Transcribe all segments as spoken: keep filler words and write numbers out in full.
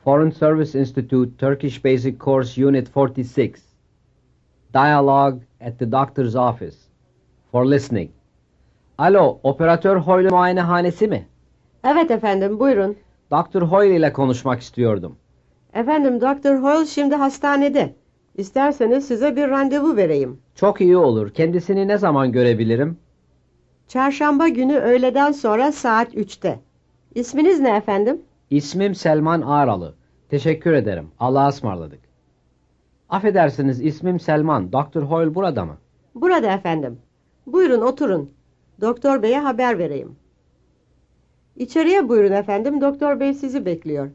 Foreign Service Institute Turkish Basic Course Unit forty-six. Dialogue at the doctor's office. For listening. Alo, Operatör Hoyle muayenehanesi mi? Evet efendim, buyurun. doktor Hoyle ile konuşmak istiyordum. Efendim, doktor Hoyle şimdi hastanede. İsterseniz size bir randevu vereyim. Çok iyi olur. Kendisini ne zaman görebilirim? Çarşamba günü öğleden sonra saat üçte. İsminiz ne efendim? İsmim Selman Ağralı. Teşekkür ederim. Allah'a ısmarladık. Affedersiniz, ismim Selman. doktor Hoyle burada mı? Burada efendim. Buyurun oturun. Doktor Bey'e haber vereyim. İçeriye buyurun efendim. Doktor Bey sizi bekliyor.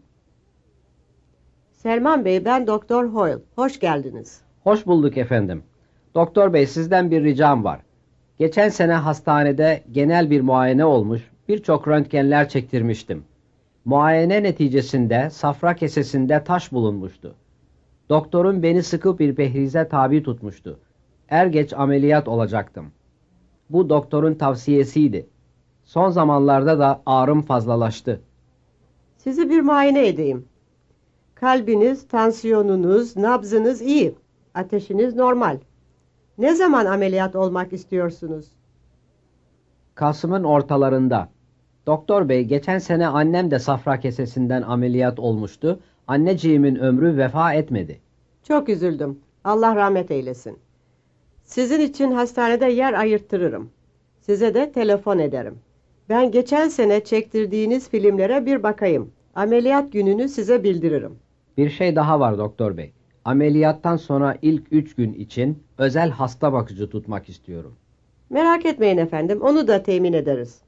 Selman Bey, ben Doktor Hoyle. Hoş geldiniz. Hoş bulduk efendim. Doktor Bey, sizden bir ricam var. Geçen sene hastanede genel bir muayene olmuş, birçok röntgenler çektirmiştim. Muayene neticesinde safra kesesinde taş bulunmuştu. Doktorun beni sıkı bir pehrize tabi tutmuştu. Er geç ameliyat olacaktım. Bu doktorun tavsiyesiydi. Son zamanlarda da ağrım fazlalaştı. Sizi bir muayene edeyim. Kalbiniz, tansiyonunuz, nabzınız iyi. Ateşiniz normal. Ne zaman ameliyat olmak istiyorsunuz? Kasım'ın ortalarında. Doktor bey, geçen sene annem de safra kesesinden ameliyat olmuştu. Anneciğimin ömrü vefa etmedi. Çok üzüldüm. Allah rahmet eylesin. Sizin için hastanede yer ayırttırırım. Size de telefon ederim. Ben geçen sene çektirdiğiniz filmlere bir bakayım. Ameliyat gününü size bildiririm. Bir şey daha var doktor bey. Ameliyattan sonra ilk üç gün için özel hasta bakıcı tutmak istiyorum. Merak etmeyin efendim, onu da temin ederiz.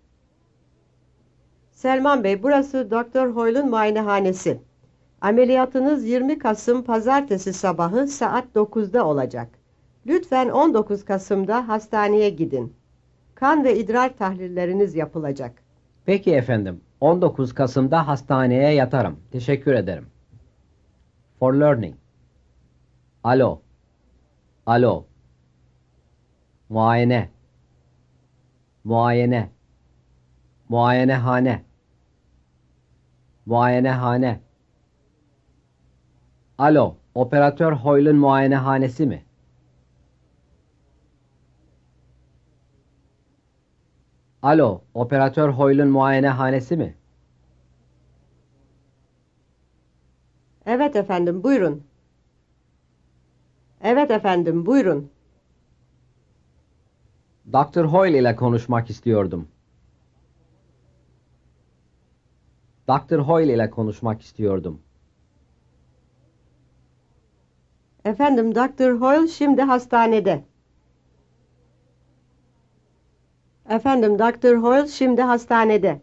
Selman Bey, burası Doktor Hoyle'un muayenehanesi. Ameliyatınız yirmi Kasım Pazartesi sabahı saat dokuzda olacak. Lütfen on dokuz Kasım'da hastaneye gidin. Kan ve idrar tahlilleriniz yapılacak. Peki efendim. on dokuz Kasım'da hastaneye yatarım. Teşekkür ederim. For learning. Alo. Alo. Muayene. Muayene. Muayenehane. Muayenehane. Alo. Operatör Hoyle'un muayenehanesi mi? Alo. Operatör Hoyle'un muayenehanesi mi? Evet efendim, buyurun. Evet efendim, buyurun. doktor Hoyle ile konuşmak istiyordum. doktor Hoyle ile konuşmak istiyordum. Efendim, Doktor Hoyle şimdi hastanede. Efendim, Doktor Hoyle şimdi hastanede.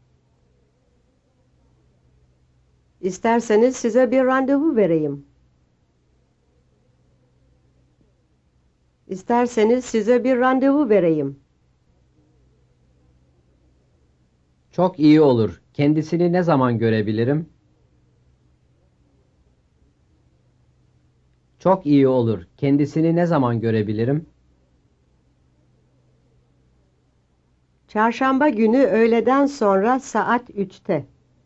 İsterseniz size bir randevu vereyim. İsterseniz size bir randevu vereyim. Çok iyi olur. Kendisini ne zaman görebilirim? Çok iyi olur. Kendisini ne zaman görebilirim? Çarşamba günü öğleden sonra saat üçte.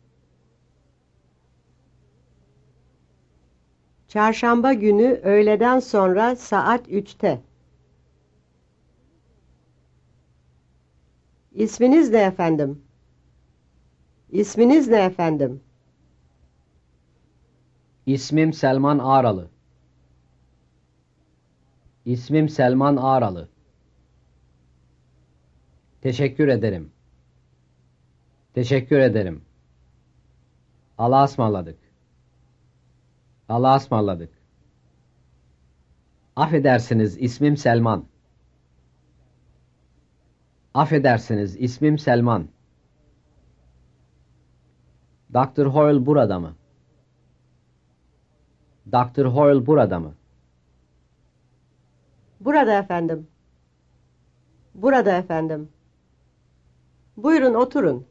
Çarşamba günü öğleden sonra saat üçte. İsminiz ne efendim? İsminiz ne efendim? İsmim Selman Ağralı. İsmim Selman Ağralı. Teşekkür ederim. Teşekkür ederim. Allah'a ısmarladık. Allah'a ısmarladık. Affedersiniz, ismim Selman. Affedersiniz, ismim Selman. doktor Hoyle burada mı? doktor Hoyle burada mı? Burada efendim. Burada efendim. Buyurun oturun.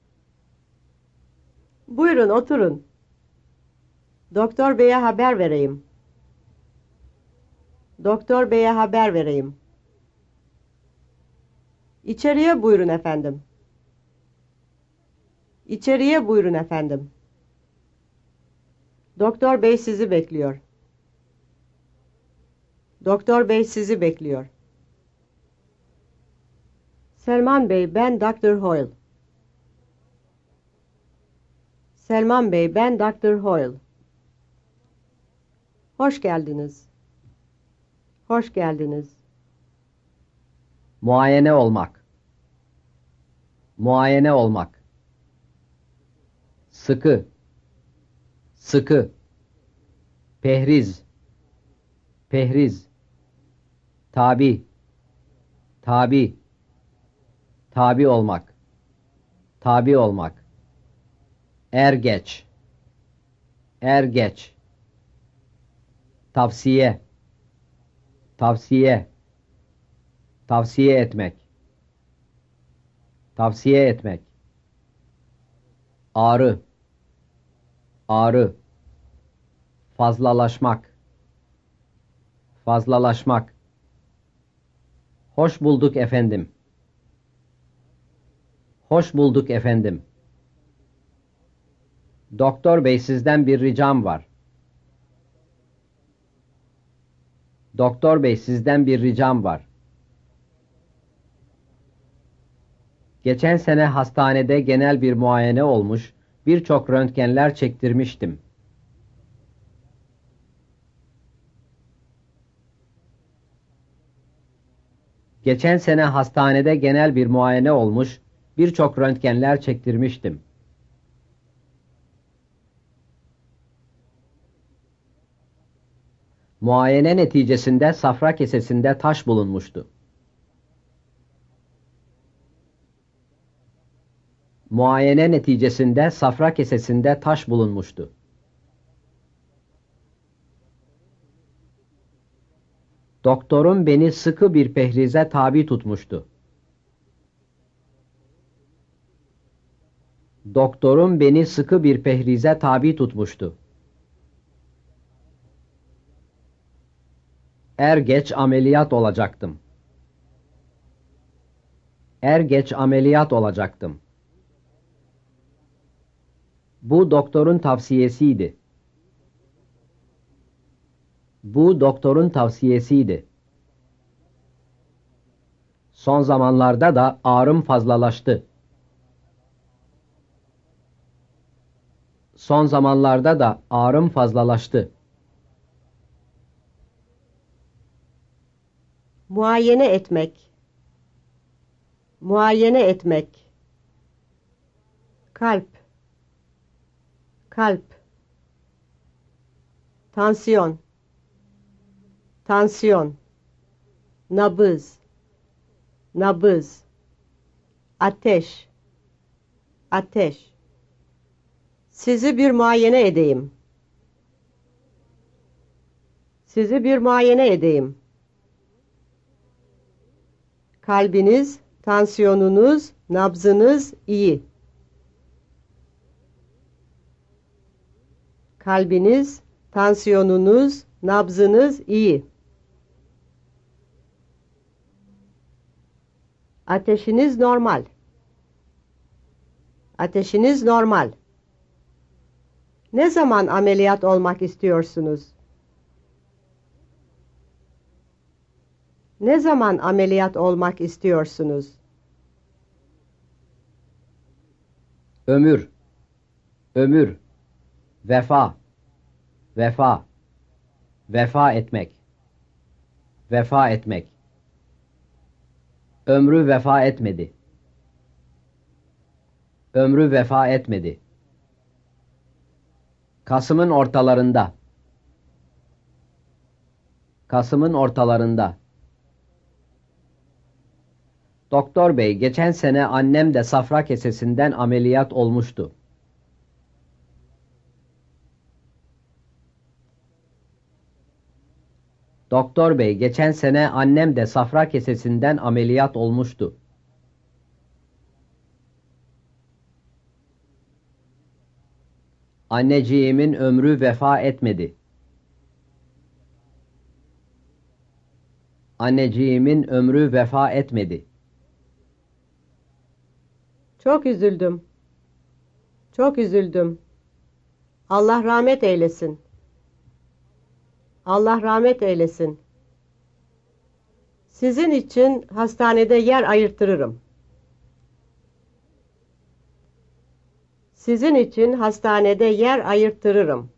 Buyurun oturun. Doktor Bey'e haber vereyim. Doktor Bey'e haber vereyim. İçeriye buyurun efendim. İçeriye buyurun efendim. Doktor bey sizi bekliyor. Doktor bey sizi bekliyor. Selman bey, ben doktor Hoyle. Selman bey, ben doktor Hoyle. Hoş geldiniz. Hoş geldiniz. Muayene olmak. Muayene olmak. Sıkı. Sıkı. Pehriz. Pehriz. Tabi. Tabi. Tabi olmak. Tabi olmak. Er geç. Er geç. Tavsiye. Tavsiye. Tavsiye etmek. Tavsiye etmek. Ağrı. Ağrı. Fazlalaşmak. Fazlalaşmak. Hoş bulduk efendim. Hoş bulduk efendim. Doktor bey, sizden bir ricam var. Doktor bey, sizden bir ricam var. Geçen sene hastanede genel bir muayene olmuş, birçok röntgenler çektirmiştim. Geçen sene hastanede genel bir muayene olmuş, birçok röntgenler çektirmiştim. Muayene neticesinde safra kesesinde taş bulunmuştu. Muayene neticesinde safra kesesinde taş bulunmuştu. Doktorum beni sıkı bir pehrize tabi tutmuştu. Doktorum beni sıkı bir pehrize tabi tutmuştu. Er geç ameliyat olacaktım. Er geç ameliyat olacaktım. Bu doktorun tavsiyesiydi. Bu doktorun tavsiyesiydi. Son zamanlarda da ağrım fazlalaştı. Son zamanlarda da ağrım fazlalaştı. Muayene etmek. Muayene etmek. Kalp. Kalp. Tansiyon. Tansiyon. Nabız. Nabız. Ateş. Ateş. Sizi bir muayene edeyim. Sizi bir muayene edeyim. Kalbiniz, tansiyonunuz, nabzınız iyi. Kalbiniz, tansiyonunuz, nabzınız iyi. Ateşiniz normal. Ateşiniz normal. Ne zaman ameliyat olmak istiyorsunuz? Ne zaman ameliyat olmak istiyorsunuz? Ömür. Ömür. Vefa. Vefa. Vefa etmek. Vefa etmek. Ömrü vefa etmedi. Ömrü vefa etmedi. Kasım'ın ortalarında. Kasım'ın ortalarında. Doktor bey, geçen sene annem de safra kesesinden ameliyat olmuştu. Doktor bey, geçen sene annem de safra kesesinden ameliyat olmuştu. Anneciğimin ömrü vefa etmedi. Anneciğimin ömrü vefa etmedi. Çok üzüldüm. Çok üzüldüm. Allah rahmet eylesin. Allah rahmet eylesin. Sizin için hastanede yer ayırttırırım. Sizin için hastanede yer ayırttırırım.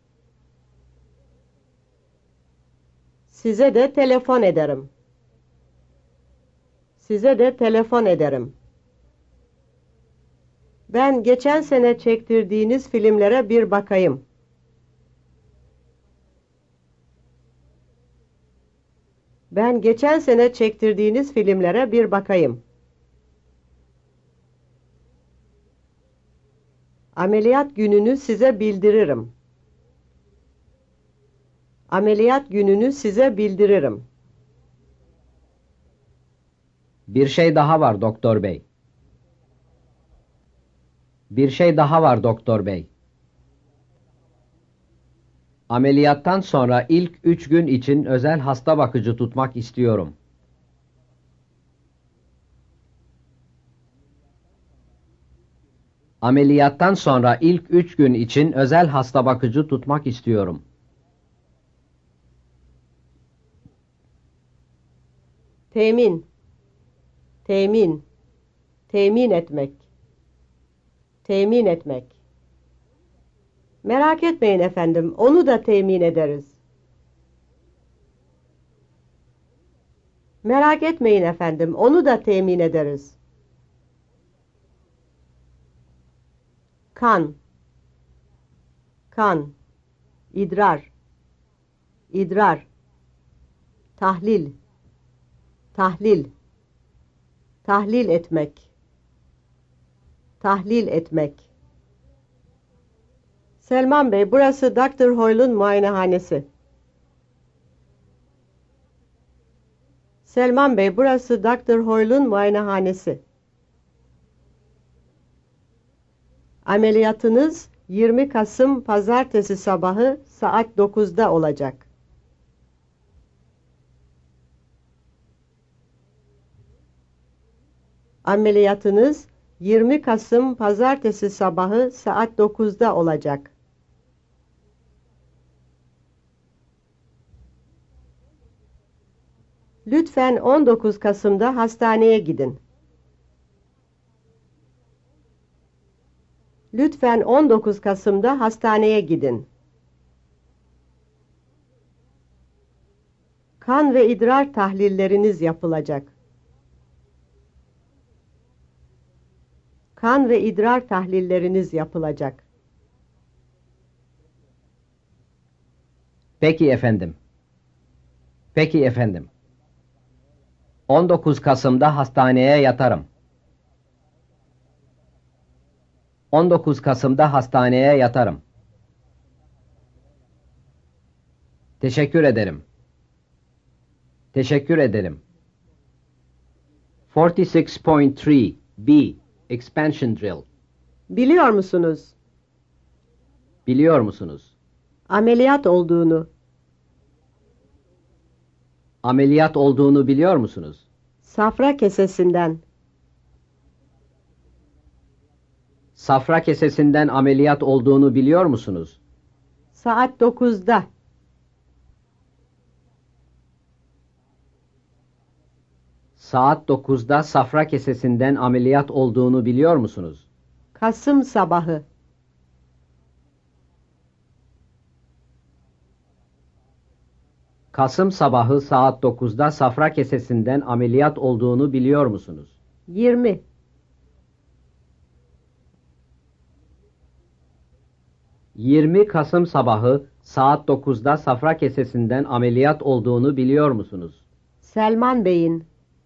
Size de telefon ederim. Size de telefon ederim. Ben geçen sene çektirdiğiniz filmlere bir bakayım. Ben geçen sene çektirdiğiniz filmlere bir bakayım. Ameliyat gününü size bildiririm. Ameliyat gününü size bildiririm. Bir şey daha var doktor bey. Bir şey daha var doktor bey. Ameliyattan sonra ilk üç gün için özel hasta bakıcı tutmak istiyorum. Ameliyattan sonra ilk üç gün için özel hasta bakıcı tutmak istiyorum. Temin. Temin. Temin etmek. Temin etmek. Merak etmeyin efendim, onu da temin ederiz. Merak etmeyin efendim, onu da temin ederiz. Kan. Kan. İdrar. İdrar. Tahlil. Tahlil. Tahlil etmek. Tahlil etmek. Selman Bey, burası doktor Hoyle'un muayenehanesi. Selman Bey, burası doktor Hoyle'un muayenehanesi. Ameliyatınız yirmi Kasım Pazartesi sabahı saat dokuzda olacak. Ameliyatınız yirmi Kasım Pazartesi sabahı saat dokuzda olacak. Lütfen on dokuz Kasım'da hastaneye gidin. Lütfen on dokuz Kasım'da hastaneye gidin. Kan ve idrar tahlilleriniz yapılacak. Kan ve idrar tahlilleriniz yapılacak. Peki efendim. Peki efendim. on dokuz Kasım'da hastaneye yatarım. on dokuz Kasım'da hastaneye yatarım. Teşekkür ederim. Teşekkür ederim. kırk altı point üç B Expansion Drill. Biliyor musunuz? Biliyor musunuz? Ameliyat olduğunu. Ameliyat olduğunu biliyor musunuz? Safra kesesinden. Safra kesesinden ameliyat olduğunu biliyor musunuz? Saat dokuzda. Saat dokuzda safra kesesinden ameliyat olduğunu biliyor musunuz? Kasım sabahı. Kasım sabahı saat dokuzda safra kesesinden ameliyat olduğunu biliyor musunuz? yirmi. yirmi Kasım sabahı saat dokuzda safra kesesinden ameliyat olduğunu biliyor musunuz? Selman Bey'in.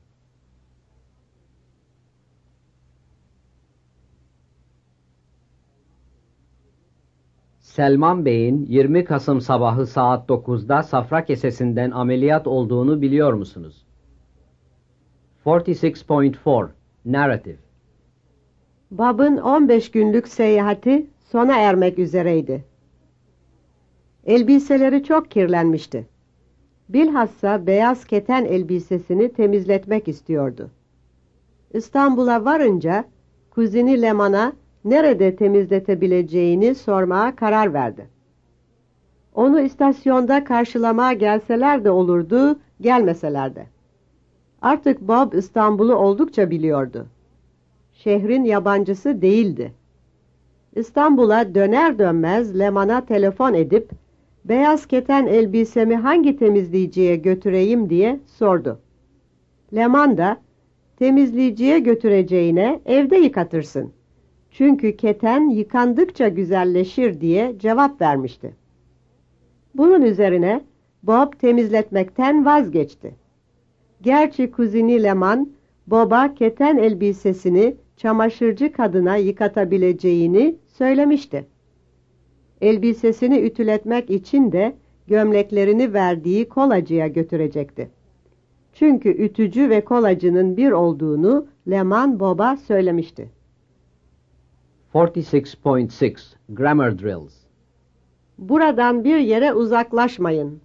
Selman Bey'in yirmi Kasım sabahı saat dokuzda safra kesesinden ameliyat olduğunu biliyor musunuz? kırk altı point dört Narrative. Bob'ın on beş günlük seyahati sona ermek üzereydi. Elbiseleri çok kirlenmişti. Bilhassa beyaz keten elbisesini temizletmek istiyordu. İstanbul'a varınca kuzini Leman'a nerede temizletebileceğini sormaya karar verdi. Onu istasyonda karşılamaya gelseler de olurdu, gelmeseler de. Artık Bob İstanbul'u oldukça biliyordu. Şehrin yabancısı değildi. İstanbul'a döner dönmez Leman'a telefon edip, beyaz keten elbisemi hangi temizleyiciye götüreyim diye sordu. Leman da, temizleyiciye götüreceğine evde yıkatırsın. Çünkü keten yıkandıkça güzelleşir diye cevap vermişti. Bunun üzerine Bob temizletmekten vazgeçti. Gerçi kuzini Leman, Bob'a keten elbisesini çamaşırcı kadına yıkatabileceğini söylemişti. Elbisesini ütületmek için de gömleklerini verdiği kolacıya götürecekti. Çünkü ütücü ve kolacının bir olduğunu Leman Bob'a söylemişti. forty-six point six Grammar Drills. Buradan bir yere uzaklaşmayın.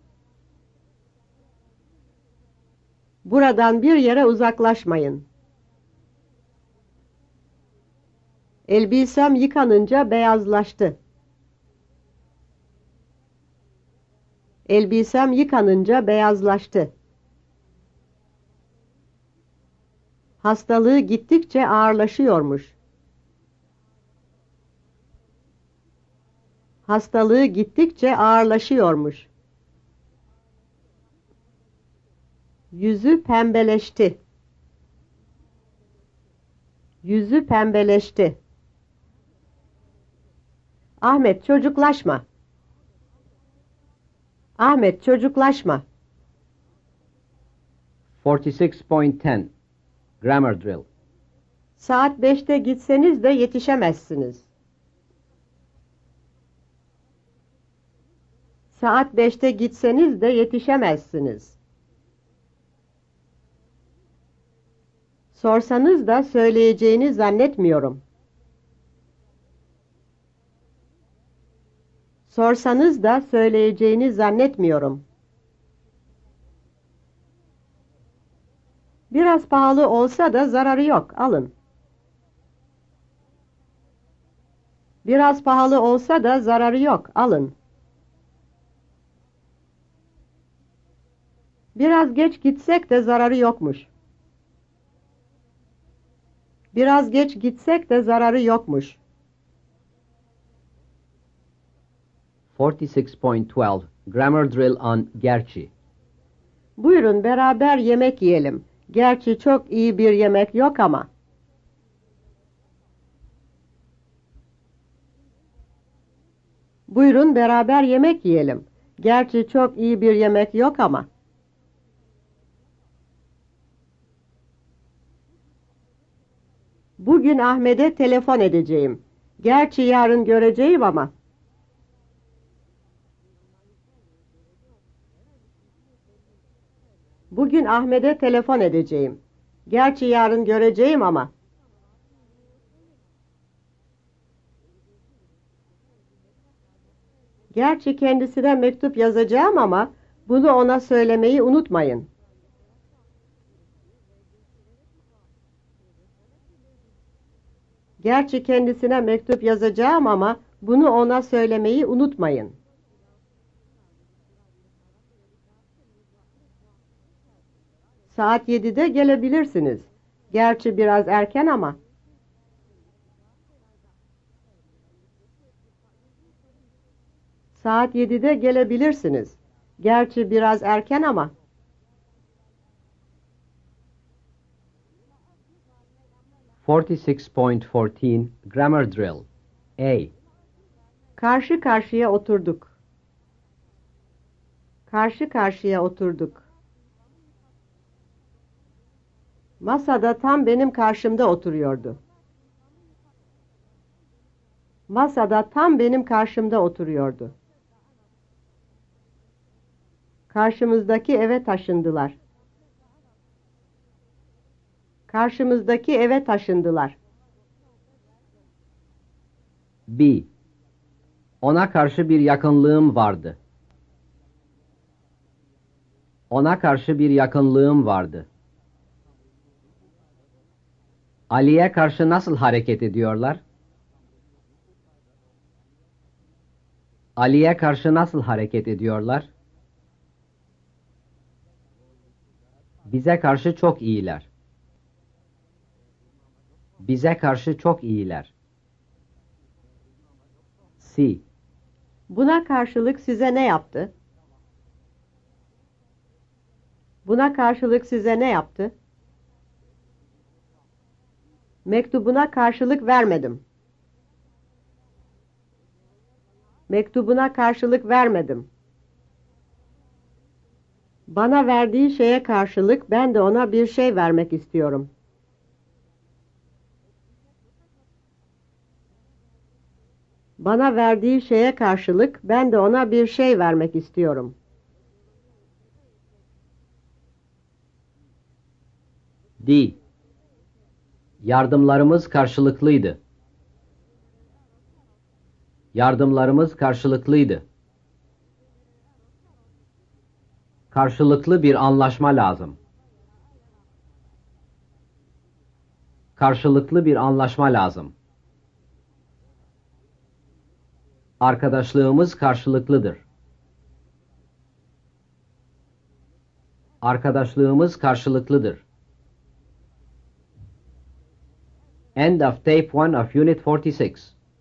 Buradan bir yere uzaklaşmayın. Elbisem yıkanınca beyazlaştı. Elbisem yıkanınca beyazlaştı. Hastalığı gittikçe ağırlaşıyormuş. Hastalığı gittikçe ağırlaşıyormuş. Yüzü pembeleşti. Yüzü pembeleşti. Ahmet çocuklaşma. Ahmet çocuklaşma. forty-six point ten Grammar Drill. Saat beşte gitseniz de yetişemezsiniz. Saat beşte gitseniz de yetişemezsiniz. Sorsanız da söyleyeceğini zannetmiyorum. Sorsanız da söyleyeceğini zannetmiyorum. Biraz pahalı olsa da zararı yok, alın. Biraz pahalı olsa da zararı yok, alın. Biraz geç gitsek de zararı yokmuş. Biraz geç gitsek de zararı yokmuş. forty-six point twelve Grammar Drill on gerçi. Buyurun beraber yemek yiyelim. Gerçi çok iyi bir yemek yok ama. Buyurun beraber yemek yiyelim. Gerçi çok iyi bir yemek yok ama. Bugün Ahmet'e telefon edeceğim. Gerçi yarın göreceğim ama. Bugün Ahmet'e telefon edeceğim. Gerçi yarın göreceğim ama. Gerçi kendisine mektup yazacağım ama bunu ona söylemeyi unutmayın. Gerçi kendisine mektup yazacağım ama bunu ona söylemeyi unutmayın. Saat yedide gelebilirsiniz. Gerçi biraz erken ama. Saat yedide gelebilirsiniz. Gerçi biraz erken ama. forty-six point fourteen Grammar Drill. A. Karşı karşıya oturduk. Karşı karşıya oturduk. Masada tam benim karşımda oturuyordu. Masada tam benim karşımda oturuyordu. Karşımızdaki eve taşındılar. Karşımızdaki eve taşındılar. B. Ona karşı bir yakınlığım vardı. Ona karşı bir yakınlığım vardı. Ali'ye karşı nasıl hareket ediyorlar? Ali'ye karşı nasıl hareket ediyorlar? Bize karşı çok iyiler. Bize karşı çok iyiler. C. Buna karşılık size ne yaptı? Buna karşılık size ne yaptı? Mektubuna karşılık vermedim. Mektubuna karşılık vermedim. Bana verdiği şeye karşılık ben de ona bir şey vermek istiyorum. Bana verdiği şeye karşılık ben de ona bir şey vermek istiyorum. D. Yardımlarımız karşılıklıydı. Yardımlarımız karşılıklıydı. Karşılıklı bir anlaşma lazım. Karşılıklı bir anlaşma lazım. Arkadaşlığımız karşılıklıdır. Arkadaşlığımız karşılıklıdır. End of tape one of Unit forty-six.